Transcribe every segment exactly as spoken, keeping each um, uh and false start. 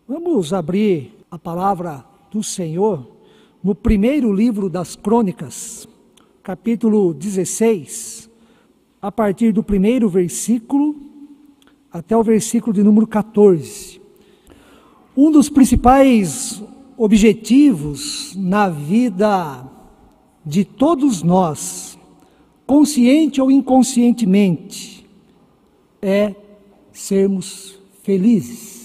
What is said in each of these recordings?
Vamos abrir a palavra do Senhor no primeiro livro das Crônicas, capítulo dezesseis, a partir do primeiro versículo até o versículo de número quatorze. Um dos principais objetivos na vida de todos nós, consciente ou inconscientemente, é sermos felizes.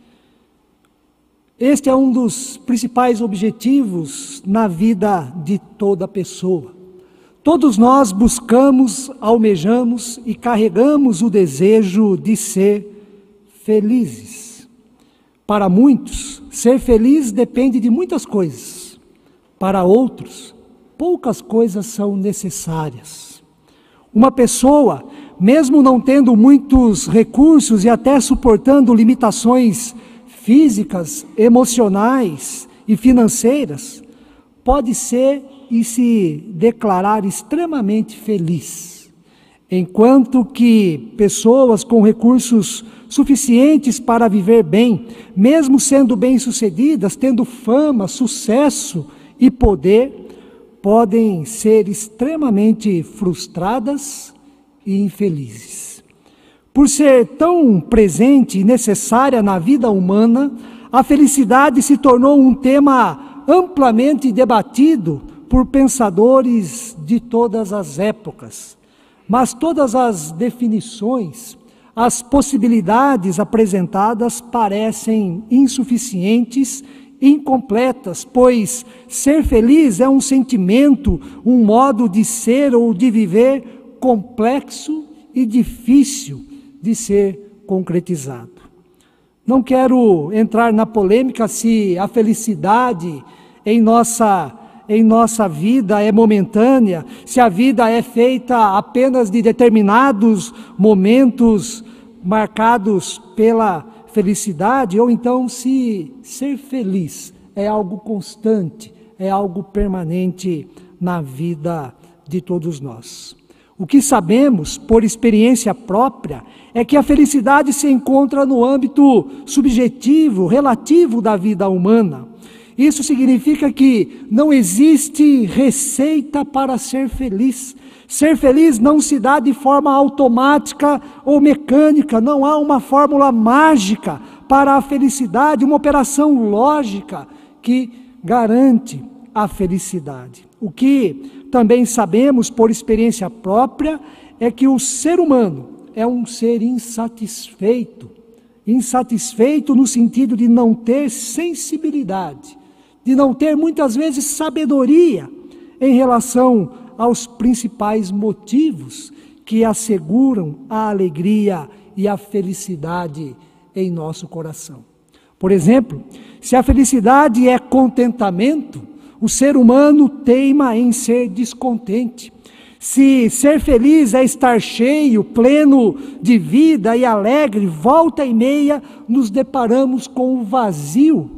Este é um dos principais objetivos na vida de toda pessoa. Todos nós buscamos, almejamos e carregamos o desejo de ser felizes. Para muitos, ser feliz depende de muitas coisas. Para outros, poucas coisas são necessárias. Uma pessoa, mesmo não tendo muitos recursos e até suportando limitações físicas, emocionais e financeiras, pode ser e se declarar extremamente feliz, enquanto que pessoas com recursos suficientes para viver bem, mesmo sendo bem-sucedidas, tendo fama, sucesso e poder, podem ser extremamente frustradas e infelizes. Por ser tão presente e necessária na vida humana, a felicidade se tornou um tema amplamente debatido por pensadores de todas as épocas. Mas todas as definições, as possibilidades apresentadas parecem insuficientes, incompletas, pois ser feliz é um sentimento, um modo de ser ou de viver complexo e difícil de ser concretizado. Não quero entrar na polêmica se a felicidade em nossa, em nossa vida é momentânea, se a vida é feita apenas de determinados momentos marcados pela felicidade, ou então se ser feliz é algo constante, é algo permanente na vida de todos nós. O que sabemos, por experiência própria, é que a felicidade se encontra no âmbito subjetivo, relativo da vida humana. Isso significa que não existe receita para ser feliz. Ser feliz não se dá de forma automática ou mecânica, não há uma fórmula mágica para a felicidade, uma operação lógica que garante a felicidade. O que também sabemos por experiência própria é que o ser humano é um ser insatisfeito, insatisfeito no sentido de não ter sensibilidade, de não ter muitas vezes sabedoria em relação aos principais motivos que asseguram a alegria e a felicidade em nosso coração. Por exemplo, se a felicidade é contentamento, o ser humano teima em ser descontente. Se ser feliz é estar cheio, pleno de vida e alegre, volta e meia nos deparamos com o vazio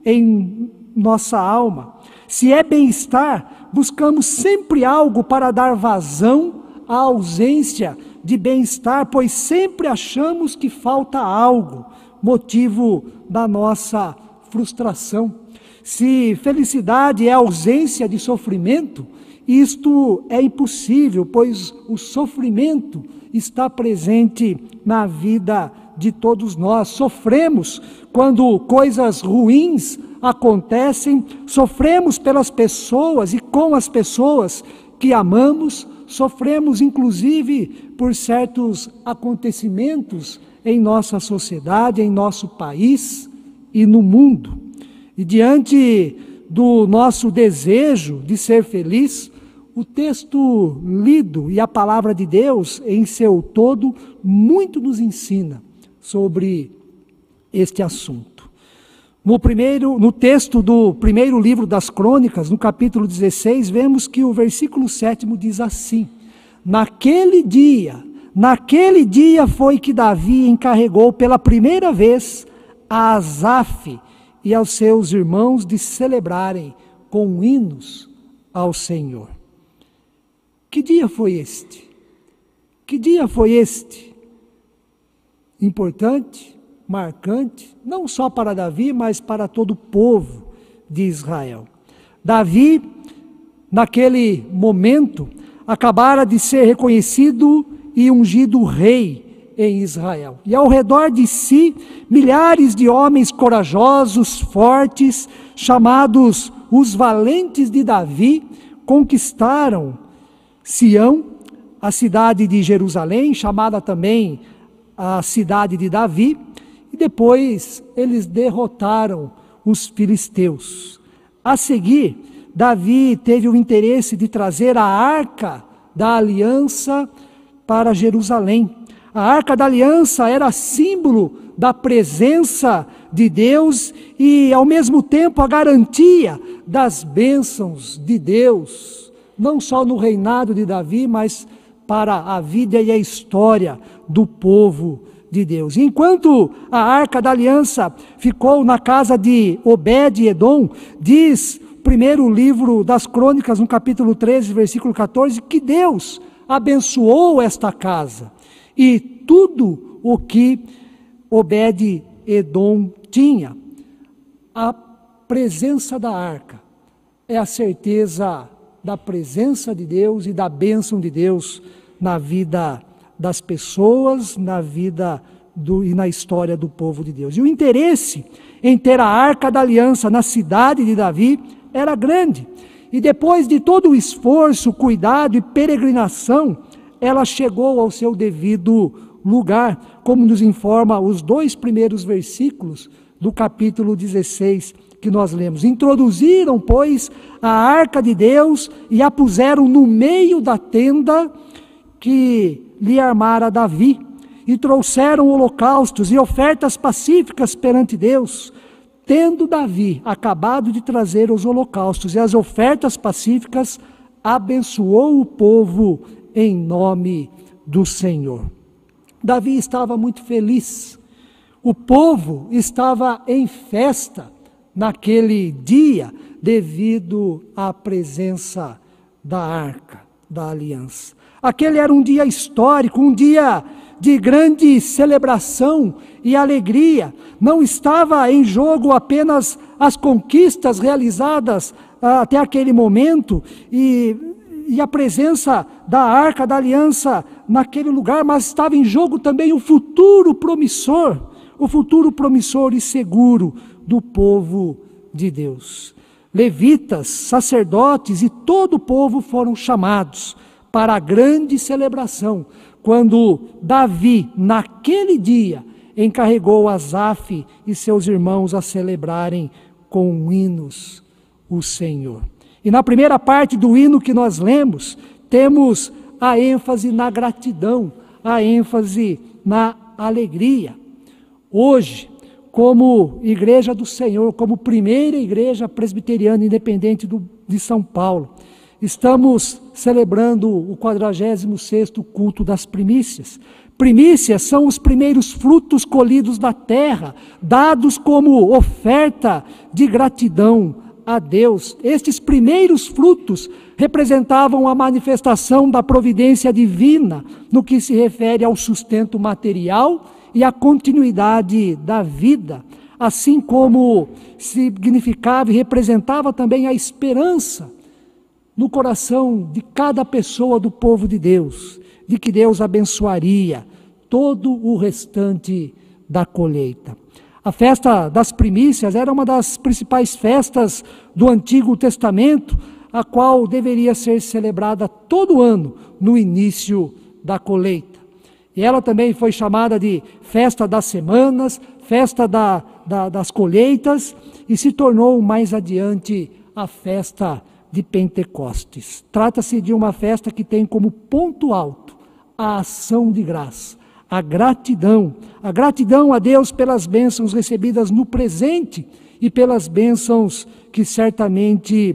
em nossa alma. Se é bem-estar, buscamos sempre algo para dar vazão à ausência de bem-estar, pois sempre achamos que falta algo, motivo da nossa frustração. Se felicidade é ausência de sofrimento, isto é impossível, pois o sofrimento está presente na vida de todos nós. Sofremos quando coisas ruins acontecem, sofremos pelas pessoas e com as pessoas que amamos, sofremos inclusive por certos acontecimentos em nossa sociedade, em nosso país e no mundo. E diante do nosso desejo de ser feliz, o texto lido e a palavra de Deus em seu todo muito nos ensina sobre este assunto. No, primeiro, no texto do primeiro livro das Crônicas, no capítulo dezesseis, vemos que o versículo sétimo diz assim: Naquele dia, naquele dia foi que Davi encarregou pela primeira vez a Asaf e aos seus irmãos de celebrarem com hinos ao Senhor. Que dia foi este? Que dia foi este? Importante, marcante, não só para Davi, mas para todo o povo de Israel. Davi, naquele momento, acabara de ser reconhecido e ungido rei em Israel. E ao redor de si, milhares de homens corajosos, fortes, chamados os valentes de Davi, conquistaram Sião, a cidade de Jerusalém, chamada também a cidade de Davi, e depois eles derrotaram os filisteus. A seguir, Davi teve o interesse de trazer a arca da aliança para Jerusalém. A arca da aliança era símbolo da presença de Deus e, ao mesmo tempo, a garantia das bênçãos de Deus, não só no reinado de Davi, mas para a vida e a história do povo de Deus. Enquanto a arca da aliança ficou na casa de Obed-Edom, diz o primeiro livro das Crônicas, no capítulo treze, versículo catorze, que Deus abençoou esta casa e tudo o que Obed-Edom tinha. A presença da arca é a certeza da presença de Deus e da bênção de Deus na vida das pessoas, na vida do, e na história do povo de Deus. E o interesse em ter a arca da aliança na cidade de Davi era grande. E depois de todo o esforço, cuidado e peregrinação, ela chegou ao seu devido lugar, como nos informa os dois primeiros versículos do capítulo dezesseis que nós lemos. Introduziram, pois, a arca de Deus e a puseram no meio da tenda que lhe armara Davi, e trouxeram holocaustos e ofertas pacíficas perante Deus. Tendo Davi acabado de trazer os holocaustos e as ofertas pacíficas, abençoou o povo em nome do Senhor. Davi estava muito feliz. O povo estava em festa naquele dia, devido à presença da arca da aliança. Aquele era um dia histórico, um dia de grande celebração e alegria. Não estava em jogo apenas as conquistas realizadas ah, até aquele momento e, e a presença da arca da aliança naquele lugar, mas estava em jogo também o futuro promissor, o futuro promissor e seguro do povo de Deus. Levitas, sacerdotes e todo o povo foram chamados para a grande celebração, quando Davi, naquele dia, encarregou Asaf e seus irmãos a celebrarem com hinos o Senhor. E na primeira parte do hino que nós lemos, temos a ênfase na gratidão, a ênfase na alegria. Hoje, como Igreja do Senhor, como primeira igreja presbiteriana independente do, de São Paulo, estamos celebrando o quadragésimo sexto culto das primícias. Primícias são os primeiros frutos colhidos da terra, dados como oferta de gratidão a Deus. Estes primeiros frutos representavam a manifestação da providência divina no que se refere ao sustento material e à continuidade da vida, assim como significava e representava também a esperança no coração de cada pessoa do povo de Deus, de que Deus abençoaria todo o restante da colheita. A festa das primícias era uma das principais festas do Antigo Testamento, a qual deveria ser celebrada todo ano no início da colheita. E ela também foi chamada de festa das semanas, festa da, da, das colheitas, e se tornou mais adiante a festa de Pentecostes. Trata-se de uma festa que tem como ponto alto a ação de graça, a gratidão, a gratidão a Deus pelas bênçãos recebidas no presente e pelas bênçãos que certamente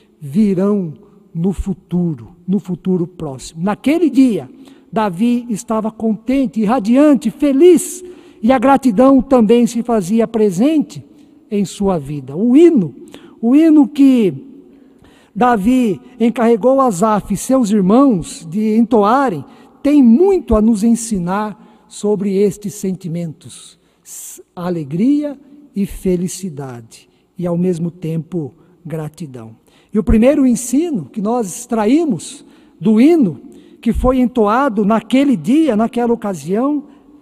virão no futuro, no futuro próximo. Naquele dia, Davi estava contente, radiante, feliz, e a gratidão também se fazia presente em sua vida. O hino, o hino que Davi encarregou Asaf e seus irmãos de entoarem, tem muito a nos ensinar sobre estes sentimentos. alegria e felicidade, e ao mesmo tempo gratidão. E o primeiro ensino que nós extraímos do hino que foi entoado naquele dia, naquela ocasião,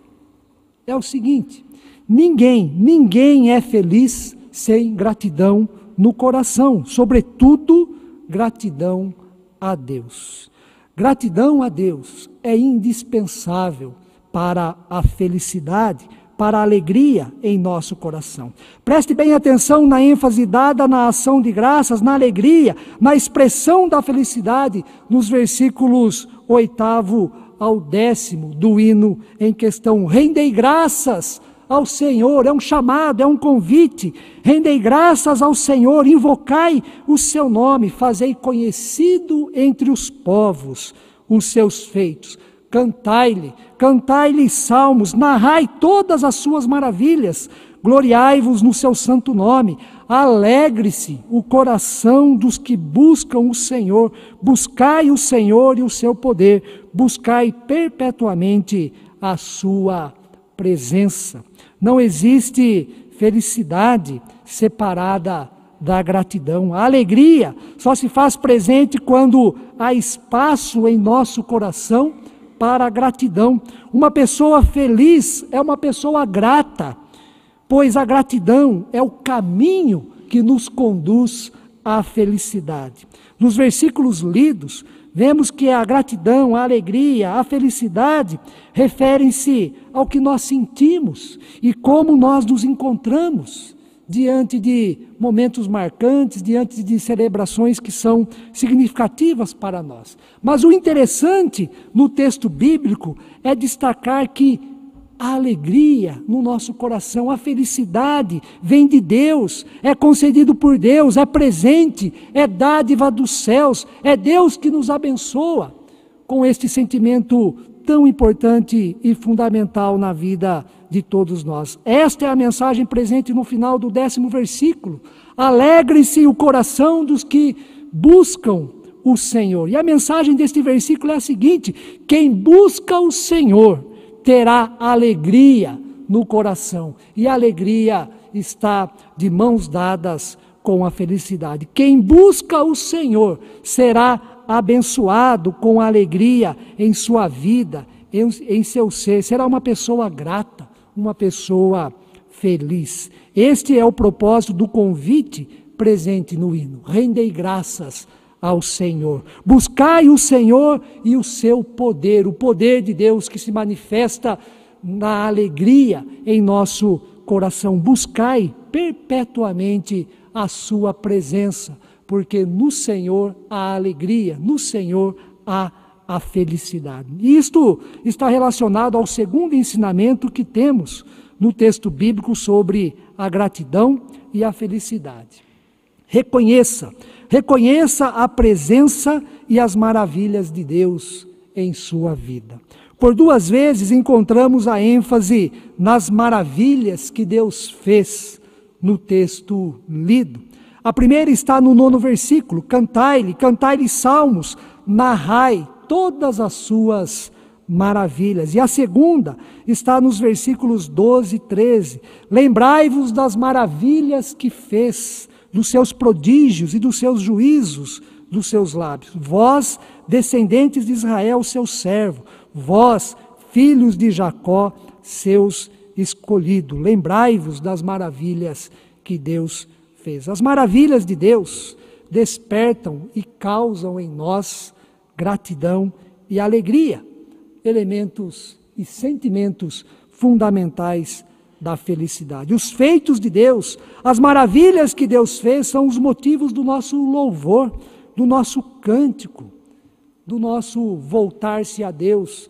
é o seguinte: ninguém, ninguém é feliz sem gratidão no coração, sobretudo gratidão a Deus. Gratidão a Deus é indispensável para a felicidade, para a alegria em nosso coração. Preste bem atenção na ênfase dada na ação de graças, na alegria, na expressão da felicidade, nos versículos oitavo ao décimo do hino em questão. Rendei graças ao Senhor, é um chamado, é um convite. Rendei graças ao Senhor, invocai o seu nome, fazei conhecido entre os povos os seus feitos. Cantai-lhe, cantai-lhe salmos, narrai todas as suas maravilhas, gloriai-vos no seu santo nome, alegre-se o coração dos que buscam o Senhor, buscai o Senhor e o seu poder, buscai perpetuamente a sua presença. Não existe felicidade separada da gratidão. A alegria só se faz presente quando há espaço em nosso coração para a gratidão. Uma pessoa feliz é uma pessoa grata, pois a gratidão é o caminho que nos conduz à felicidade. Nos versículos lidos, vemos que a gratidão, a alegria, a felicidade referem-se ao que nós sentimos e como nós nos encontramos diante de momentos marcantes, diante de celebrações que são significativas para nós. Mas o interessante no texto bíblico é destacar que a alegria no nosso coração, a felicidade vem de Deus, é concedido por Deus, é presente, é dádiva dos céus, é Deus que nos abençoa com este sentimento tão importante e fundamental na vida de todos nós. Esta é a mensagem presente no final do décimo versículo. Alegre-se o coração dos que buscam o Senhor. E a mensagem deste versículo é a seguinte: quem busca o Senhor terá alegria no coração. E a alegria está de mãos dadas com a felicidade. Quem busca o Senhor será abençoado com alegria em sua vida, em, em seu ser. Será uma pessoa grata, uma pessoa feliz. Este é o propósito do convite presente no hino. Rendei graças ao Senhor. Buscai o Senhor e o seu poder, o poder de Deus que se manifesta na alegria em nosso coração. Buscai perpetuamente a sua presença, porque no Senhor há alegria, no Senhor há a felicidade. E isto está relacionado ao segundo ensinamento que temos no texto bíblico sobre a gratidão e a felicidade. Reconheça, reconheça a presença e as maravilhas de Deus em sua vida. Por duas vezes encontramos a ênfase nas maravilhas que Deus fez no texto lido. A primeira está no nono versículo: cantai-lhe, cantai-lhe salmos, narrai todas as suas maravilhas. E a segunda está nos versículos doze e treze: lembrai-vos das maravilhas que fez, dos seus prodígios e dos seus juízos dos seus lábios. Vós, descendentes de Israel, seu servo, vós, filhos de Jacó, seus escolhidos. Lembrai-vos das maravilhas que Deus fez. As maravilhas de Deus despertam e causam em nós gratidão e alegria, elementos e sentimentos fundamentais da felicidade. Os feitos de Deus, as maravilhas que Deus fez, são os motivos do nosso louvor, do nosso cântico, do nosso voltar-se a Deus,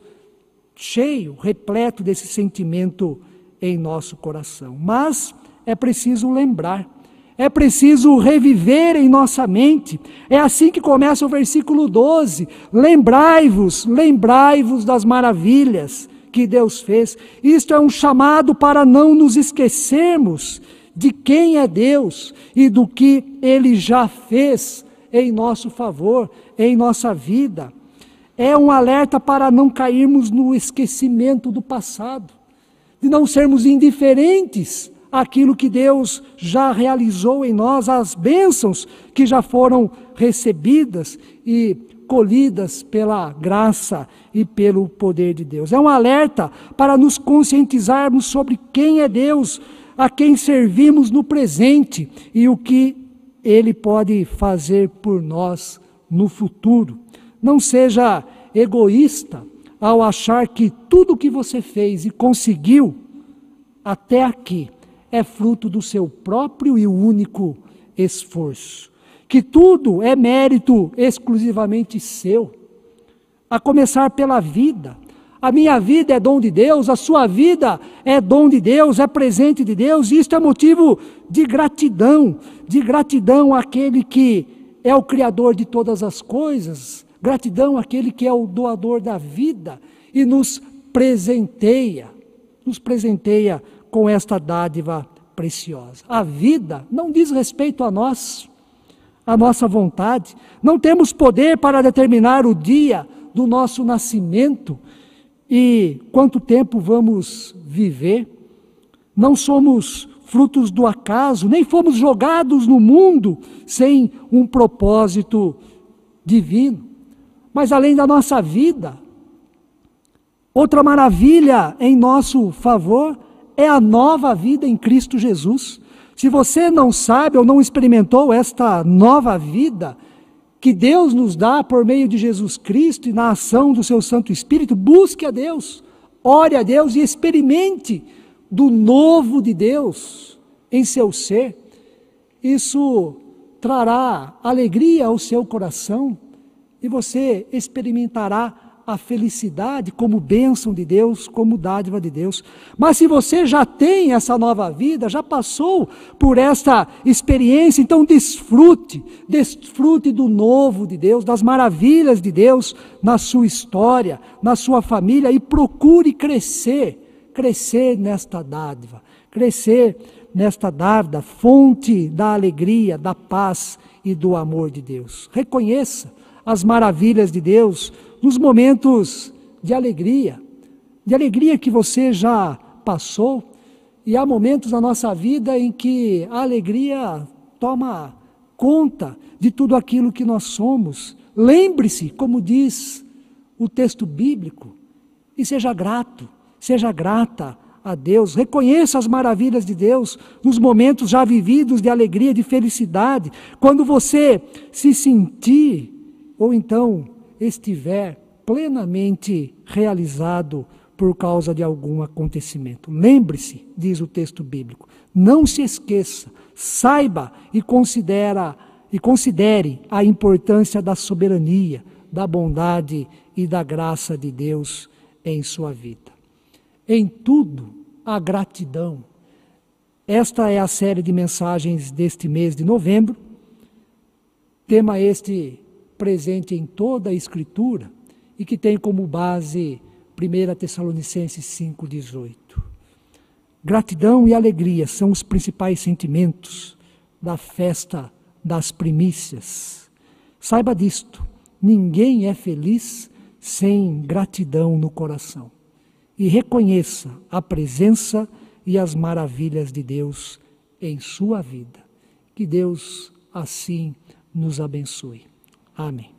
cheio, repleto desse sentimento em nosso coração. Mas é preciso lembrar, é preciso reviver em nossa mente. É assim que começa o versículo doze: lembrai-vos, lembrai-vos das maravilhas que Deus fez. Isto é um chamado para não nos esquecermos de quem é Deus e do que Ele já fez em nosso favor, em nossa vida. É um alerta para não cairmos no esquecimento do passado. de não sermos indiferentes àquilo que Deus já realizou em nós, as bênçãos que já foram recebidas e colhidas pela graça e pelo poder de Deus. É um alerta para nos conscientizarmos sobre quem é Deus, a quem servimos no presente e o que Ele pode fazer por nós no futuro. Não seja egoísta ao achar que tudo que você fez e conseguiu até aqui é fruto do seu próprio e único esforço. Que tudo é mérito exclusivamente seu, a começar pela vida. A minha vida é dom de Deus, a sua vida é dom de Deus, é presente de Deus, e isto é motivo de gratidão, de gratidão àquele que é o Criador de todas as coisas, gratidão àquele que é o doador da vida e nos presenteia, nos presenteia com esta dádiva preciosa. A vida não diz respeito a nós, a nossa vontade, não temos poder para determinar o dia do nosso nascimento e quanto tempo vamos viver. Não somos frutos do acaso, nem fomos jogados no mundo sem um propósito divino. Mas além da nossa vida, outra maravilha em nosso favor é a nova vida em Cristo Jesus. Se você não sabe ou não experimentou esta nova vida que Deus nos dá por meio de Jesus Cristo e na ação do seu Santo Espírito, busque a Deus, ore a Deus e experimente do novo de Deus em seu ser. Isso trará alegria ao seu coração e você experimentará a felicidade como bênção de Deus, como dádiva de Deus. Mas se você já tem essa nova vida, já passou por esta experiência, então desfrute, desfrute do novo de Deus, das maravilhas de Deus na sua história, na sua família e procure crescer, crescer nesta dádiva, crescer nesta dádiva, fonte da alegria, da paz e do amor de Deus. Reconheça as maravilhas de Deus nos momentos de alegria, de alegria que você já passou, e há momentos na nossa vida em que a alegria toma conta de tudo aquilo que nós somos. Lembre-se, como diz o texto bíblico, e seja grato, seja grata a Deus, reconheça as maravilhas de Deus nos momentos já vividos de alegria, de felicidade, quando você se sentir, ou então estiver plenamente realizado por causa de algum acontecimento. Lembre-se, diz o texto bíblico, não se esqueça, saiba e considera, e considere a importância da soberania, da bondade e da graça de Deus em sua vida. Em tudo, a gratidão. Esta é a série de mensagens deste mês de novembro, tema este presente em toda a Escritura e que tem como base primeira Tessalonicenses cinco, dezoito. Gratidão e alegria são os principais sentimentos da festa das primícias. Saiba disto, ninguém é feliz sem gratidão no coração. E reconheça a presença e as maravilhas de Deus em sua vida. Que Deus assim nos abençoe. Amém.